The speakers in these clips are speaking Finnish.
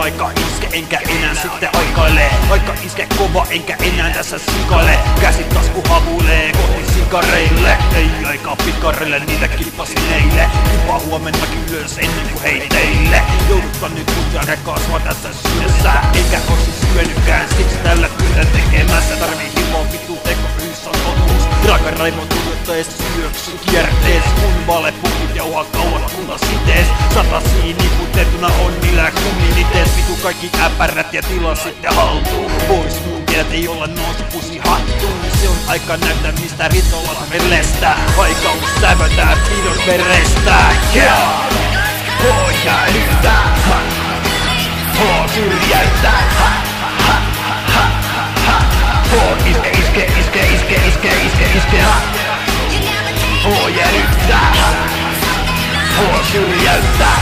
aika iske enkä enää sitten aikaile. Aika iske kova enkä enää tässä sikaile. Käsit tasku havuilee kohti sikareille. Ei aikaa pikareille, niitä kippasin eilen. Kipa huomennakin ylös ennen kuin heiteille. Jouduttan nyt kutjaan kasvaa tässä syydessä. Eikä oo siis syönytkään, siksi tällä työtä tekemässä. Tarvii himoa vittu teko, yhdessä on totuus. Raaka raivon tuijottajasta syöksy kiertees. Kun valepukit jauhaa kauan kunta sitees. Satasiin niputettuna on niillä kumminitees. Vitu kaikki äpärät ja tila sitten haltuun. Pois muun tiedät ei olla nousu pusi hattuun. Se on aika näyttää mistä ritolat verlestä. Aika on sävötää pidon verestä. Yeah! Jäädyttää, syrjäyttää, iske, jäädyttää, syrjäyttää,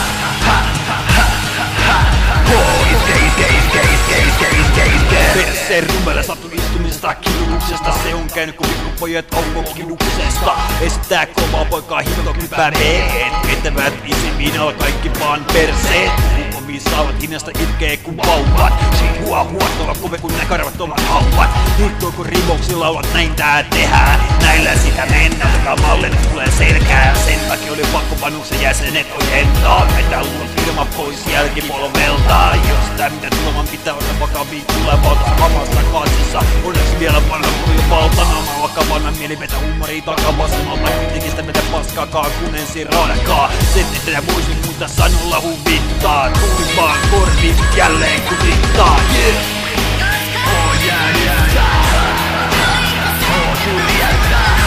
iske. Perseen rumelle satun istumisesta kidutuksesta. Se on käynyt kun vikkupojat aukon kiduksesta. Estää kovaa poikaa hintokypäreet. Etävät isimiinalla kaikki vaan perseet. Omiin saavat hinnasta itkee kun vauvat. Sihua huottava kove kun nää karvat omat hauvat. Hittoo kun rivouksilla laulat näin tää tehdään. Näillä sitä mennään joka mallille tulee selkään. Sen takia oli pakko vanuksen jäsenet ojentaa. Vetää luulot ilman pois jälkipolvelta. Jos tää mitä tuleman pitää olla vakavia tulevalta. Hamasta kansissa onneksi vielä vanha kuin valtana. Mä vakavana mieli vetä huumoria takavasemmalta. Kuitenkin sitä meitä paskaakaan kun ensin radakaa. Sen että ja voisin muuta sanolla huvittaa. Tuli vaan korvi jälleen kutittaa. Yeah! Jäädyttää. Syrjäyttää.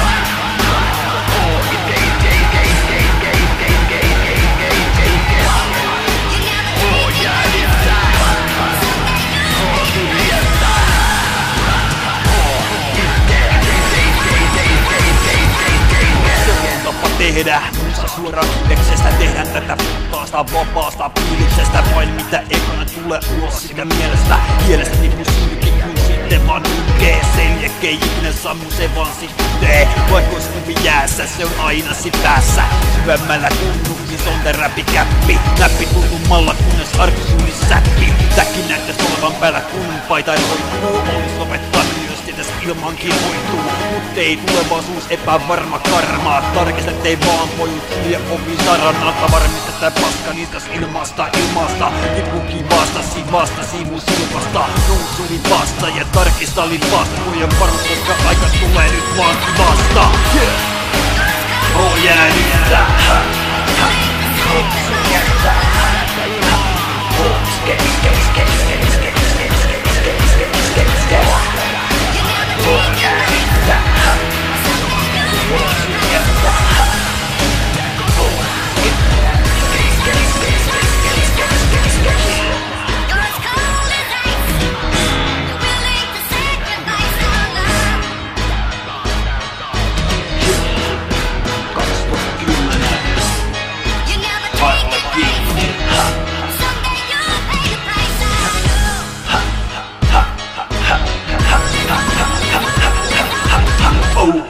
Tehdä muussa suoraan yhdeksestä. Tehdään tätä puhtaasta vapaasta fiiliksestä. Vain mitä ekana tulee ulos sitä mielestä. Kielestä tippu sylki kun sitten vaan lukee. Sen jekkei ikinä sammu se vaan syttee. Vaikka ois kuvi jäässä se on aina sit päässä. Syvemmällä tunnukin on teräpikäppi. Näppi tuntumalla kunnes arki suli säppi. Täkki näyttäis olevan päällä kun paita roikkuu. Olis lopettaa myös tietäs ilmankin hoituu. Mut ei tulevaisuus epävarma karmaa. Tarkista ettei vaan pojut ja ovi saranalta. Varmistetaan paska niistas ilmasta. Tippukin vastasi mun silmasta. Nousuli vasta ja tarkista oli vasta. Pojan varma koska aika tulee nyt vaan vasta. Jäädyttää. Oh!